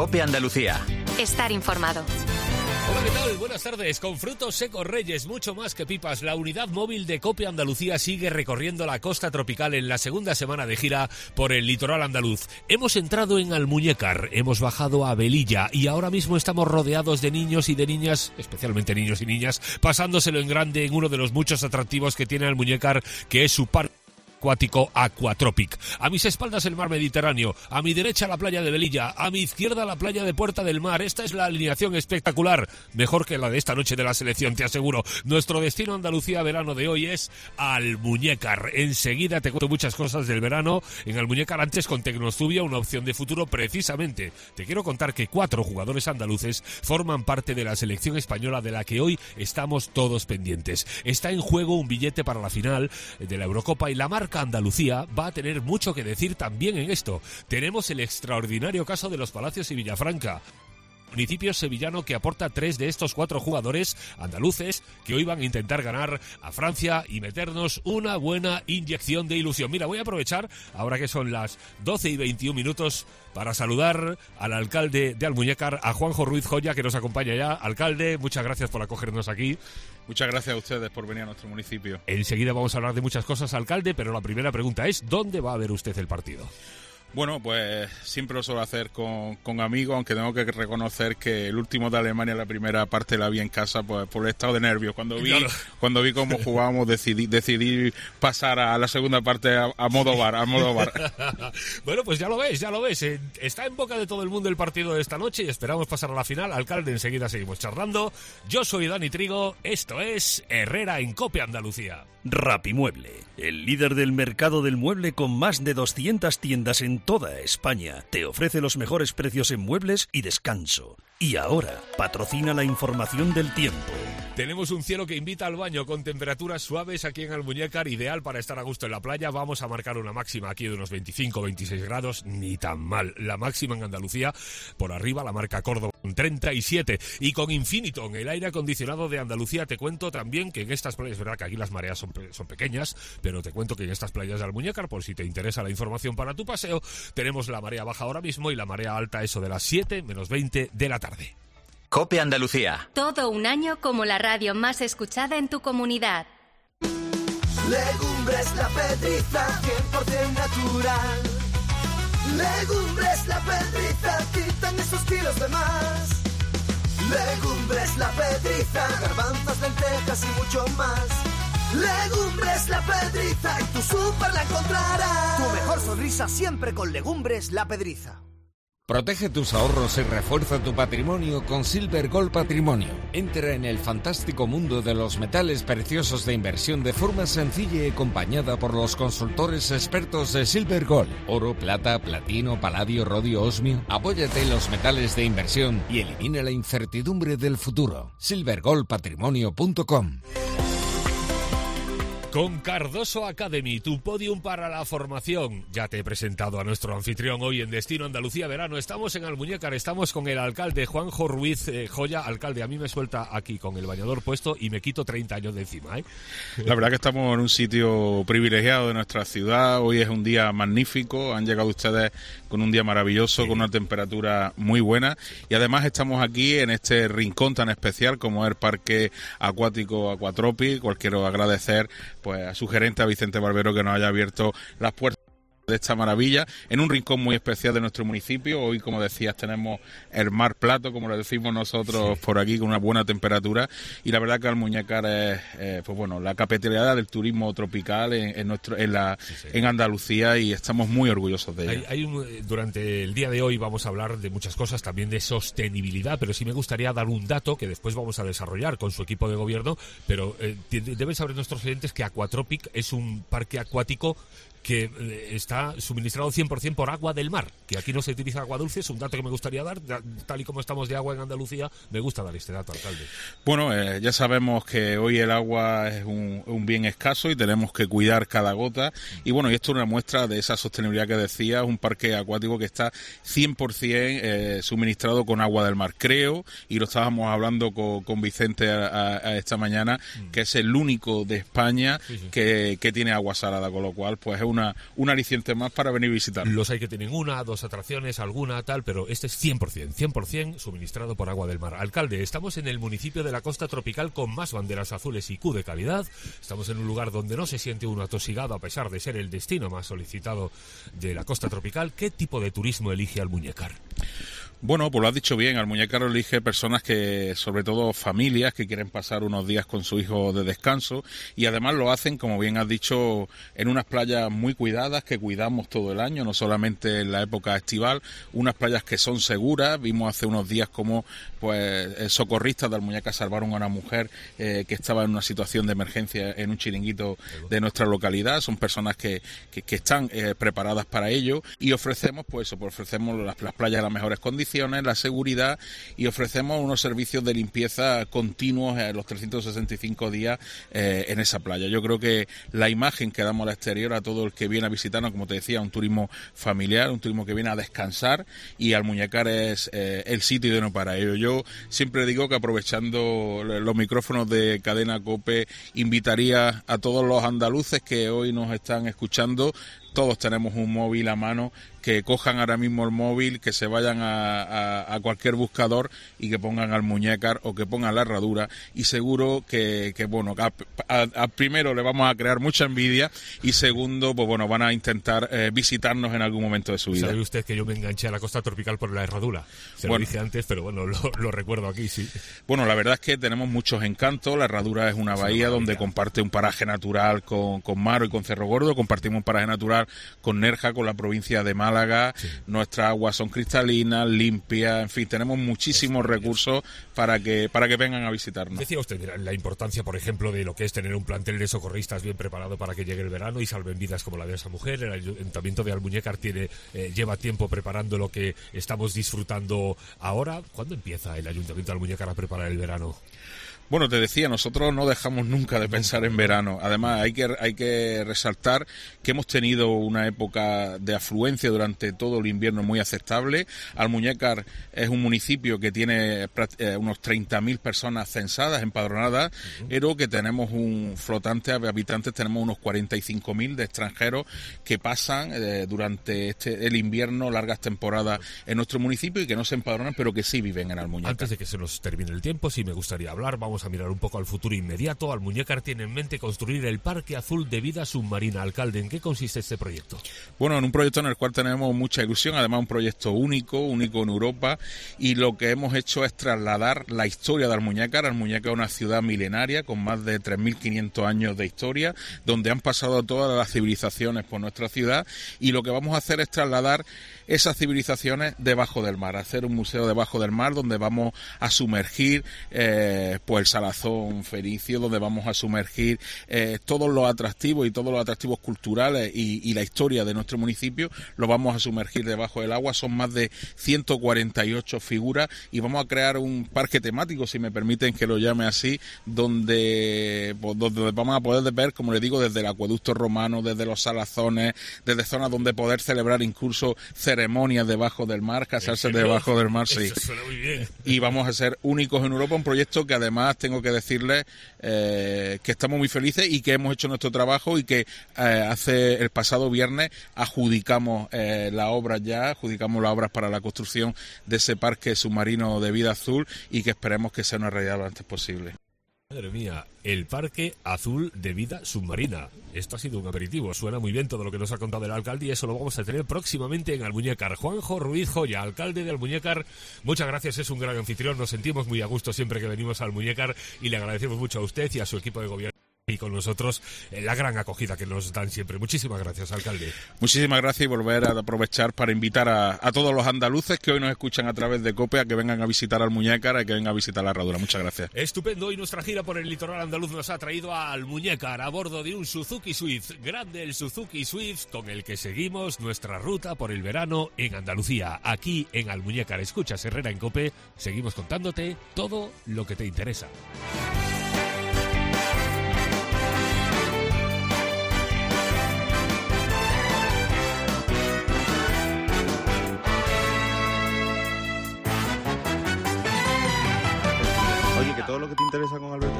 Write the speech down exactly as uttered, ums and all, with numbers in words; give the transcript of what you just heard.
COPE Andalucía. Estar informado. Hola, ¿qué tal? Buenas tardes. Con Frutos Secos Reyes, mucho más que pipas, la unidad móvil de COPE Andalucía sigue recorriendo la costa tropical en la segunda semana de gira por el litoral andaluz. Hemos entrado en Almuñécar, hemos bajado a Velilla y ahora mismo estamos rodeados de niños y de niñas, especialmente niños y niñas, pasándoselo en grande en uno de los muchos atractivos que tiene Almuñécar, que es su parque acuático Aquatropic. A mis espaldas el mar Mediterráneo, a mi derecha la playa de Velilla, a mi izquierda la playa de Puerta del Mar. Esta es la alineación espectacular, mejor que la de esta noche de la selección, te aseguro. Nuestro destino Andalucía verano de hoy es Almuñécar. Enseguida te cuento muchas cosas del verano en Almuñécar, antes con Tecnostubia, una opción de futuro. Precisamente te quiero contar que cuatro jugadores andaluces forman parte de la selección española de la que hoy estamos todos pendientes. Está en juego un billete para la final de la Eurocopa y la marca Andalucía va a tener mucho que decir también en esto. Tenemos el extraordinario caso de Los Palacios y Villafranca, municipio sevillano que aporta tres de estos cuatro jugadores andaluces que hoy van a intentar ganar a Francia y meternos una buena inyección de ilusión. Mira, voy a aprovechar, ahora que son las doce y veintiún minutos, para saludar al alcalde de Almuñécar, a Juanjo Ruiz Joya, que nos acompaña ya. Alcalde, muchas gracias por acogernos aquí. Muchas gracias a ustedes por venir a nuestro municipio. Enseguida vamos a hablar de muchas cosas, alcalde, pero la primera pregunta es, ¿dónde va a ver usted el partido? Bueno, pues siempre lo suelo hacer con, con amigos, aunque tengo que reconocer que el último de Alemania, la primera parte la vi en casa, pues por el estado de nervios. Cuando vi claro. cuando vi cómo jugábamos, decidí, decidí pasar a la segunda parte a, a modo bar, a modo bar. Bueno, pues ya lo ves, ya lo ves. Eh, está en boca de todo el mundo el partido de esta noche y esperamos pasar a la final. Alcalde, enseguida seguimos charlando. Yo soy Dani Trigo, esto es Herrera en COPE Andalucía. Rapimueble, el líder del mercado del mueble con más de doscientas tiendas en toda España, te ofrece los mejores precios en muebles y descanso. Y ahora, patrocina la información del tiempo. Tenemos un cielo que invita al baño con temperaturas suaves aquí en Almuñécar, ideal para estar a gusto en la playa. Vamos a marcar una máxima aquí de unos veinticinco veintiséis grados, ni tan mal. La máxima en Andalucía, por arriba la marca Córdoba con treinta y siete. Y con Infiniton, el aire acondicionado de Andalucía, te cuento también que en estas playas, es verdad que aquí las mareas son, son pequeñas, pero te cuento que en estas playas de Almuñécar, por si te interesa la información para tu paseo, tenemos la marea baja ahora mismo y la marea alta eso de las siete menos veinte de la tarde. COPE Andalucía. Todo un año como la radio más escuchada en tu comunidad. Legumbres La Pedriza, cien por ciento natural. Legumbres La Pedriza, quitan esos kilos de más. Legumbres La Pedriza, garbanzos, lentejas y mucho más. Legumbres La Pedriza, y tu súper la encontrarás. Tu mejor sonrisa siempre con Legumbres La Pedriza. Protege tus ahorros y refuerza tu patrimonio con Silver Gold Patrimonio. Entra en el fantástico mundo de los metales preciosos de inversión de forma sencilla y acompañada por los consultores expertos de Silver Gold. Oro, plata, platino, paladio, rodio, osmio. Apóyate en los metales de inversión y elimina la incertidumbre del futuro. silver gold patrimonio punto com. Con Cardoso Academy, tu podium para la formación. Ya te he presentado a nuestro anfitrión hoy en Destino Andalucía Verano. Estamos en Almuñécar, estamos con el alcalde Juanjo Ruiz eh, Joya. Alcalde, a mí me suelta aquí con el bañador puesto y me quito treinta años de encima, ¿eh? La verdad que estamos en un sitio privilegiado de nuestra ciudad. Hoy es un día magnífico. Han llegado ustedes con un día maravilloso, sí, con una temperatura muy buena. Y además estamos aquí en este rincón tan especial como es el Parque Acuático Aquatropic. Cual quiero agradecer pues a su gerente, a Vicente Barbero, que nos haya abierto las puertas de esta maravilla, en un rincón muy especial de nuestro municipio. Hoy, como decías, tenemos el mar plato, como lo decimos nosotros, sí, por aquí, con una buena temperatura, y la verdad que Almuñécar es eh, pues bueno, la capitalidad del turismo tropical en, en nuestro en la sí, sí. en Andalucía, y estamos muy orgullosos de ella. Hay, hay un, durante el día de hoy vamos a hablar de muchas cosas, también de sostenibilidad, pero sí me gustaría dar un dato que después vamos a desarrollar con su equipo de gobierno, pero eh, deben saber nuestros oyentes que Aquatropic es un parque acuático que está suministrado cien por ciento por agua del mar, que aquí no se utiliza agua dulce. Es un dato que me gustaría dar, tal y como estamos de agua en Andalucía. Me gusta dar este dato, alcalde. Bueno, eh, ya sabemos que hoy el agua es un, un bien escaso y tenemos que cuidar cada gota, y bueno, y esto es una muestra de esa sostenibilidad que decía, un parque acuático que está cien por ciento eh, suministrado con agua del mar. Creo, y lo estábamos hablando con, con Vicente a, a, a esta mañana, mm. que es el único de España sí, sí. Que, que tiene agua salada, con lo cual pues es una, una aliciente más para venir a visitar. Los hay que tienen una, dos atracciones, alguna, tal, pero este es cien por ciento, cien por ciento suministrado por Agua del Mar. Alcalde, estamos en el municipio de la costa tropical con más banderas azules y Q de calidad. Estamos en un lugar donde no se siente uno atosigado a pesar de ser el destino más solicitado de la costa tropical. ¿Qué tipo de turismo elige Almuñécar? Bueno, pues lo has dicho bien, Almuñécar elige personas que, sobre todo familias, que quieren pasar unos días con su hijo de descanso, y además lo hacen, como bien has dicho, en unas playas muy cuidadas, que cuidamos todo el año, no solamente en la época estival, unas playas que son seguras. Vimos hace unos días como pues socorristas de Almuñécar salvaron a una mujer eh, que estaba en una situación de emergencia en un chiringuito de nuestra localidad. Son personas que, que, que están eh, preparadas para ello, y ofrecemos, pues eso, pues ofrecemos las, las playas en las mejores condiciones, la seguridad, y ofrecemos unos servicios de limpieza continuos eh, los trescientos sesenta y cinco días eh, en esa playa. Yo creo que la imagen que damos al exterior a todo el que viene a visitarnos, como te decía, un turismo familiar, un turismo que viene a descansar, y Almuñécar es eh, el sitio idóneo para ello. Yo siempre digo que, aprovechando los micrófonos de Cadena COPE, invitaría a todos los andaluces que hoy nos están escuchando. Todos tenemos un móvil a mano, que cojan ahora mismo el móvil, que se vayan a, a, a cualquier buscador y que pongan Almuñécar o que pongan La Herradura, y seguro que, que bueno, a, a, a primero le vamos a crear mucha envidia, y segundo, pues bueno, van a intentar eh, visitarnos en algún momento de su vida. ¿Sabe usted que yo me enganché a la costa tropical por La Herradura? Se bueno, lo dije antes, pero bueno, lo, lo recuerdo aquí, sí. Bueno, la verdad es que tenemos muchos encantos. La Herradura es una bahía es donde comparte un paraje natural con, con Maro y con Cerro Gordo, compartimos un paraje natural con Nerja, con la provincia de Málaga. Sí. Nuestras aguas son cristalinas, limpias, en fin, tenemos muchísimos recursos para que para que vengan a visitarnos. Decía usted mira, la importancia, por ejemplo, de lo que es tener un plantel de socorristas bien preparado para que llegue el verano y salven vidas como la de esa mujer. El Ayuntamiento de Almuñécar tiene eh, lleva tiempo preparando lo que estamos disfrutando ahora. ¿Cuándo empieza el Ayuntamiento de Almuñécar a preparar el verano? Bueno, te decía, nosotros no dejamos nunca de pensar en verano. Además, hay que hay que resaltar que hemos tenido una época de afluencia durante todo el invierno muy aceptable. Almuñécar es un municipio que tiene eh, unos treinta mil personas censadas, empadronadas, uh-huh. pero que tenemos un flotante de habitantes, tenemos unos cuarenta y cinco mil de extranjeros que pasan eh, durante este el invierno, largas temporadas en nuestro municipio, y que no se empadronan, pero que sí viven en Almuñécar. Antes de que se nos termine el tiempo, sí me gustaría hablar, vamos a mirar un poco al futuro inmediato. Almuñécar tiene en mente construir el Parque Azul de Vida Submarina. Alcalde, ¿en qué consiste este proyecto? Bueno, en un proyecto en el cual tenemos mucha ilusión, además un proyecto único, único en Europa, y lo que hemos hecho es trasladar la historia de Almuñécar. Almuñécar es una ciudad milenaria con más de tres mil quinientos años de historia, donde han pasado todas las civilizaciones por nuestra ciudad, y lo que vamos a hacer es trasladar esas civilizaciones debajo del mar, hacer un museo debajo del mar donde vamos a sumergir eh, pues el Salazón fenicio, donde vamos a sumergir eh, todos los atractivos y todos los atractivos culturales y, y la historia de nuestro municipio, lo vamos a sumergir debajo del agua. Son más de ciento cuarenta y ocho figuras, y vamos a crear un parque temático, si me permiten que lo llame así, donde, pues, donde vamos a poder ver, como le digo, desde el acueducto romano, desde los salazones, desde zonas donde poder celebrar incluso ceremonias debajo del mar, casarse debajo del mar, sí. Eso suena muy bien. Y vamos a ser únicos en Europa, un proyecto que además tengo que decirles eh, que estamos muy felices y que hemos hecho nuestro trabajo, y que eh, hace el pasado viernes adjudicamos eh, la obra ya, adjudicamos las obras para la construcción de ese parque submarino de vida azul, y que esperemos que sea una realidad lo antes posible. Madre mía, el Parque Azul de Vida Submarina. Esto ha sido un aperitivo. Suena muy bien todo lo que nos ha contado el alcalde, y eso lo vamos a tener próximamente en Almuñécar. Juanjo Ruiz Joya, alcalde de Almuñécar, muchas gracias, es un gran anfitrión. Nos sentimos muy a gusto siempre que venimos a Almuñécar, y le agradecemos mucho a usted y a su equipo de gobierno y con nosotros eh, la gran acogida que nos dan siempre. Muchísimas gracias, alcalde. Muchísimas gracias, y volver a aprovechar para invitar a, a todos los andaluces que hoy nos escuchan a través de COPE a que vengan a visitar Almuñécar, a que vengan a visitar La Herradura. Muchas gracias. Estupendo, y nuestra gira por el litoral andaluz nos ha traído a Almuñécar a bordo de un Suzuki Swift. Grande el Suzuki Swift con el que seguimos nuestra ruta por el verano en Andalucía. Aquí en Almuñécar, escuchas Herrera en COPE, seguimos contándote todo lo que te interesa. Oye, que todo lo que te interesa con Alberto